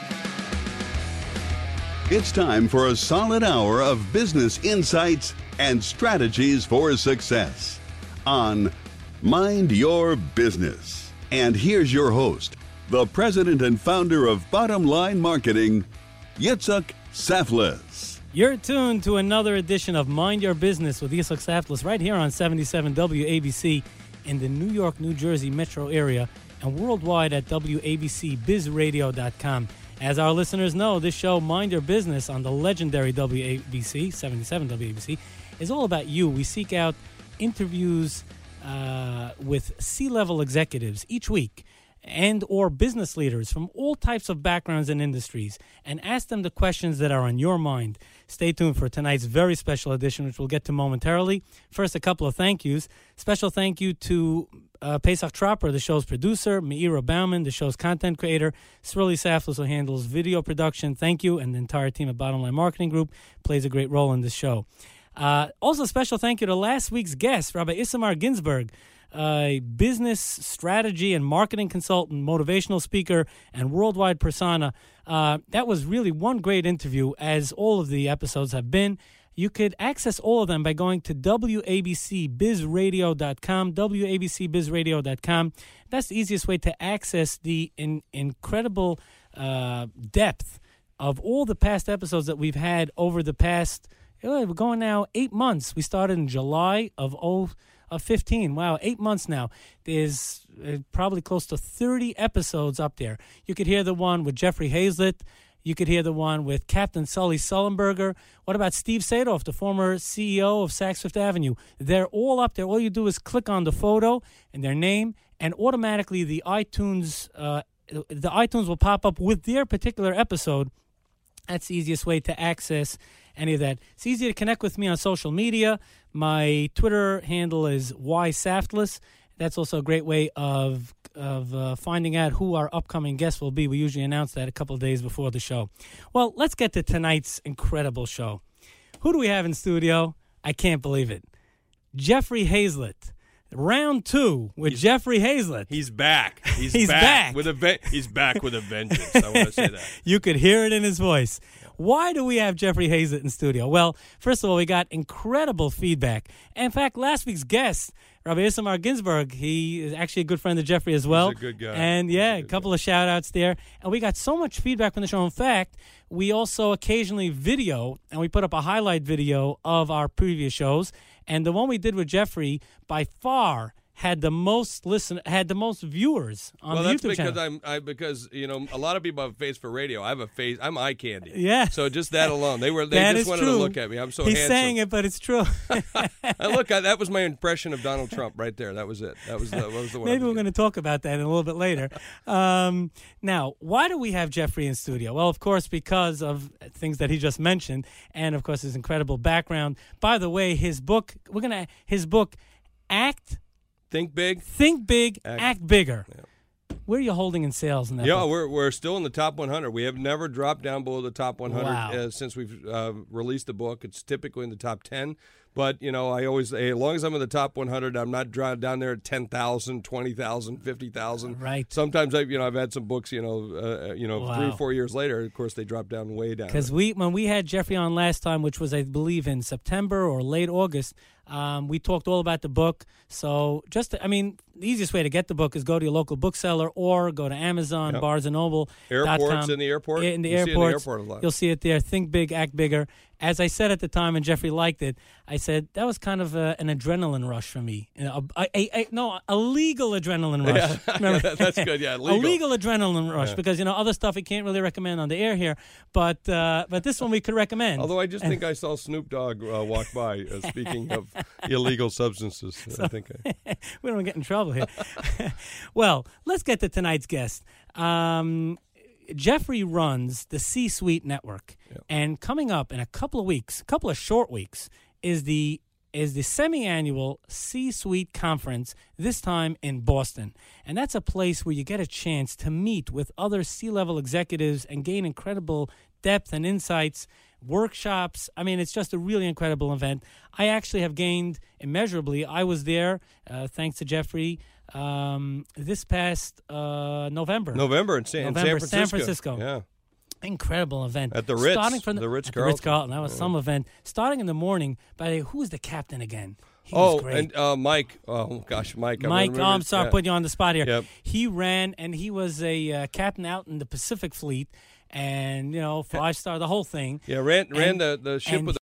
It's time for a solid hour of business insights and strategies for success on Mind Your Business. And here's your host, the president and founder of Bottom Line Marketing, Yitzhak Saflis. You're tuned to another edition of Mind Your Business with Yitzhak Saflis right here on 77 WABC in the New York, New Jersey metro area and worldwide at WABCBizRadio.com. As our listeners know, this show, Mind Your Business, on the legendary WABC, 77 WABC, is all about you. We seek out interviews with C-level executives each week and or business leaders from all types of backgrounds and industries and ask them the questions that are on your mind. Stay tuned for tonight's very special edition, which we'll get to momentarily. First, a couple of thank yous. Special thank you to Pesach Tropper, the show's producer, Meira Bauman, the show's content creator, Srili Saflis, who handles video production. Thank you. And the entire team at Bottom Line Marketing Group plays a great role in this show. Also, special thank you to last week's guest, Rabbi Isamar Ginsburg, a business strategy and marketing consultant, motivational speaker, and worldwide persona. That was really one great interview, as all of the episodes have been. You could access all of them by going to WABCBizRadio.com, WABCBizRadio.com. That's the easiest way to access the incredible depth of all the past episodes that we've had over the past, we're going now 8 months. We started in July of 15. Wow, 8 months now. There's probably close to 30 episodes up there. You could hear the one with Jeffrey Hazlett. You could hear the one with Captain Sully Sullenberger. What about Steve Sadoff, the former CEO of Saks Fifth Avenue? They're all up there. All you do is click on the photo and their name, and automatically the iTunes will pop up with their particular episode. That's the easiest way to access any of that. It's easy to connect with me on social media. My Twitter handle is ysaftless. That's also a great way of finding out who our upcoming guests will be. We usually announce that a couple of days before the show. Well, let's get to tonight's incredible show. Who do we have in studio? I can't believe it. Jeffrey Hazlett. Round 2 with Jeffrey Hazlett. He's back. He's back. He's back with a vengeance. I want to say that. You could hear it in his voice. Why do we have Jeffrey Hazlett in studio? Well, first of all, we got incredible feedback. In fact, last week's guest, Rabbi Isamar Ginsburg, he is actually a good friend of Jeffrey as well. He's a good guy. And a couple of shout-outs there. And we got so much feedback from the show. In fact, we also occasionally video, and we put up a highlight video of our previous shows. And the one we did with Jeffrey, by far, had the most viewers on the YouTube channel. Because a lot of people have a face for radio. I have a face. I'm eye candy. Yeah. So just that alone, they just wanted to look at me. I'm so He's handsome. saying it, but it's true. That was my impression of Donald Trump right there. That was it. That was the one. Maybe we're going to talk about that a little bit later. Now, why do we have Jeffrey in studio? Well, of course, because of things that he just mentioned, and of course his incredible background. By the way, his book, Think Big, Act Bigger. Yeah. Where are you holding in sales in that book? We're still in the top 100. We have never dropped down below the top 100 since we've released the book. It's typically in the top 10. But, I always say, as long as I'm in the top 100, I'm not down there at 10,000, 20,000, 50,000. Right. Sometimes I've had some books, 3 or 4 years later, of course, they drop down way down. Because when we had Jeffrey on last time, which was, I believe, in September or late August, we talked all about the book. So the easiest way to get the book is go to your local bookseller or go to Amazon, Barnes & Noble. Airports, in the airport? In the airports. See it in the airport a lot. You'll see it there. Think Big, Act Bigger. As I said at the time, and Jeffrey liked it, I said that was kind of an adrenaline rush for me. A legal adrenaline rush. Yeah. That's good, yeah. A legal adrenaline rush, because, other stuff we can't really recommend on the air here, but this one we could recommend. Although I just think I saw Snoop Dogg walk by, speaking of illegal substances. So, we don't get in trouble here. Well, let's get to tonight's guest. Jeffrey runs the C-Suite Network, and coming up in a couple of short weeks, is the semi-annual C-Suite Conference, this time in Boston. And that's a place where you get a chance to meet with other C-level executives and gain incredible depth and insights, workshops. It's just a really incredible event. I actually have gained immeasurably. I was there, thanks to Jeffrey, this past November. San Francisco. Yeah. Incredible event. At the Ritz. Starting from the Ritz at Carlton. The Ritz-Carlton. That was some event. Starting in the morning, by the way, who was the captain again? He was great. And Mike. Oh, gosh, Mike. I'm sorry, putting you on the spot here. Yep. He ran, and he was a captain out in the Pacific Fleet, and, 5-star, the whole thing. Yeah, ran the ship with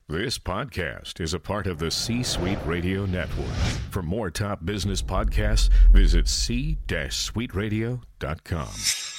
This podcast is a part of the C-Suite Radio Network. For more top business podcasts, visit c-suiteradio.com.